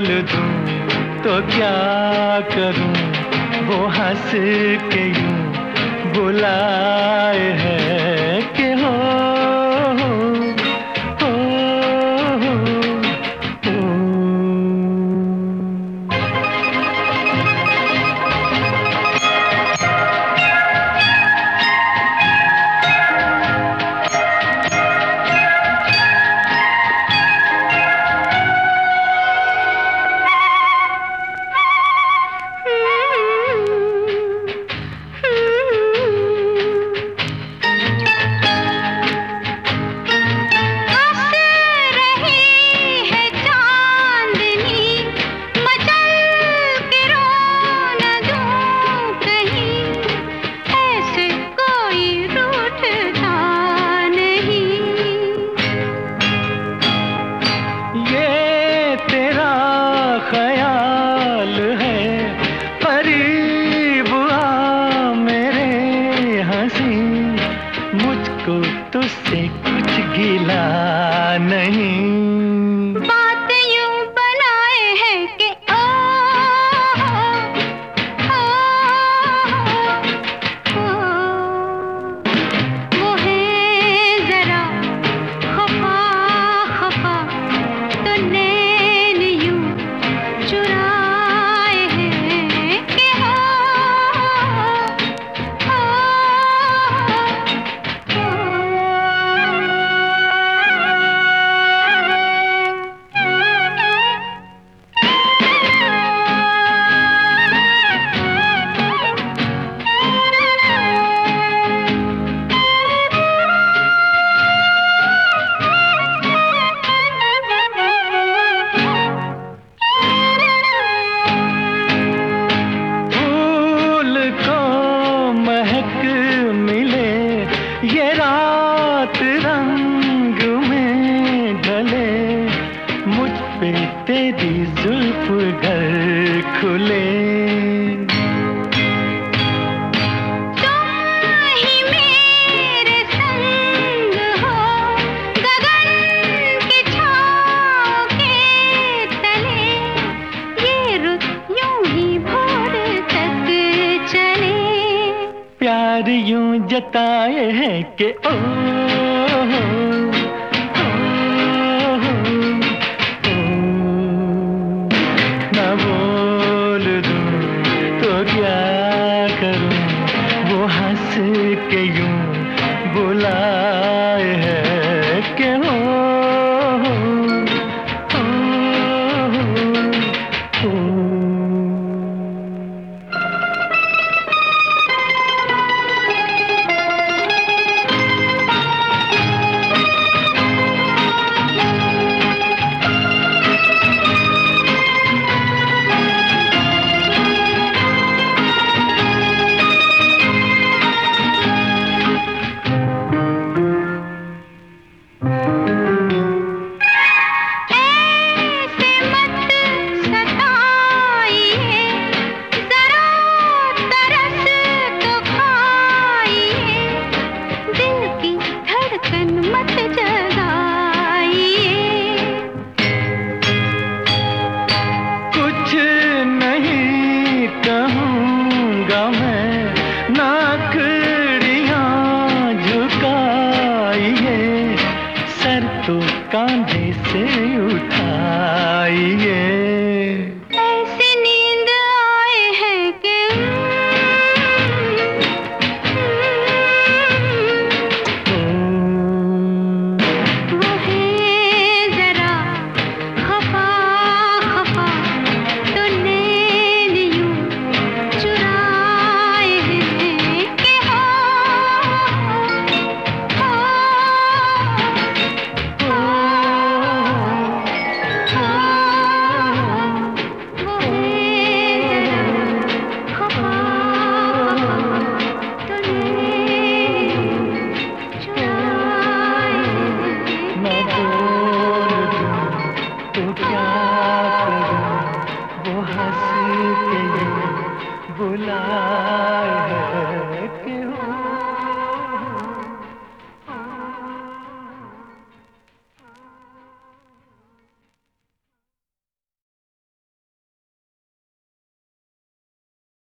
दूं तो क्या करूं, वो हंस के यूं बुलाए है कि हो, हो, हो, हो। ख्याल है करीब आ मेरे हंसी, मुझको तुझसे कुछ गिला नहीं। बात यूं बनाए है कि ओ, ओ, ओ, वो है जरा खफा खफा, तो नैन यूं चुराए हैं कि हो, ये रात रंग में ढले, मुझ पे तेरी जुल्फ घर खुले। तुम ही मेरे संग हो, गगन की छाँव के तले, ये रुत यूं ही भोर तक चले। प्यार यूं जताए है कि ओ